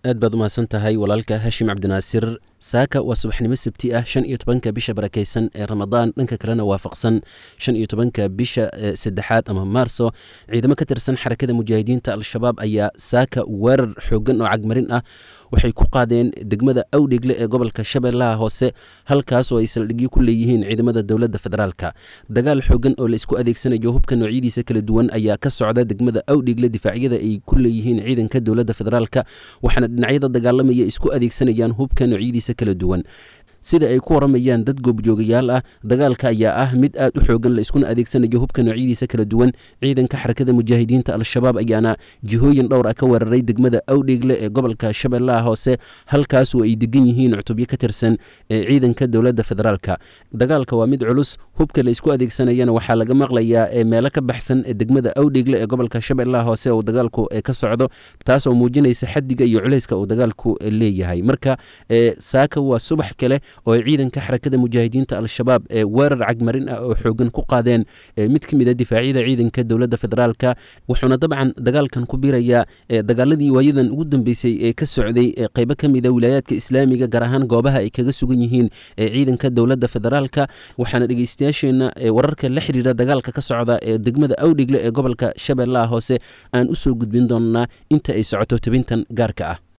aad baad umahadsan tahay walaalka hashim cabdinaasir. saaka waa subaxnimo sabti ah 15 bisha barakaysan ee ramadaan, dhanka kalena waafaqsan 15 bisha saddexaad ama maarso. ciidamo ka tirsan xarakada mujaahidiinta al-shabaab ayaa saaka weerar xoogan oo cagmarin ah waxay ku qaadeen degmada awdhegle ee gobolka shabeellaha hoose, halkaas oo ay saldhigyo ku leeyihiin ciidamada dowladda federaalka. dagaal xoogan oo la isku adeegsanayo hubka noocyadiisa kala duwan ayaa ka socda degmada awdhegle, difaacyada ay ku leeyihiin ciidanka dowladda federaalka, waxaana dhinacyada dagaalamaya isku adeegsanayaan hubka noocyadiisa kala duwan. sida ay ku waramayaan dad goobjoogayaal ah, dagaalka ayaa ah mid aad u xoogan, la iskuna adeegsanayo hubka noocyadiisa kala duwan. ciidanka xarakada mujaahidiinta al-shabaab ayaana jihooyin dhowr ah ka weeraray degmada awdhegle ee gobolka shabeellaha hoose, halkaas oo ay degan yihiin cutubyo ka tirsan ciidanka dowladda federaalka. dagaalka waa mid culus, hubka la isku adeegsanayana waxaa laga maqlayaa meelo ka baxsan degmada awdhegle ee gobolka shabeellaha hoose oo dagaalku ka socdo, taasoo muujinaysa xadiga iyo culayska uu dagaalku leeyahay. marka saaka waa subax kale oo ciidanka xarakada mujaahidiinta al-shabaab weerar cagmarin ah oo xoogan ku qaadeen mid ka mid a difaacyada ciidanka dowladda federaalka, wuxuuna dabcan dagaalkan ku biirayaa dagaaladii waayadan ugu dambeysay ee ka socday qaybo ka mid a wilaayaadka islaamiga, gaar ahaan goobaha ay kaga sugan yihiin ciidanka dowladda federaalka. waxaana dhegeystayaasheena wararka la xiriira dagaalka ka socda ee degmada awdhegle ee gobolka shabeellaha hoose aan u soo gudbin doonaa inta ay socoto tabintan gaarka ah.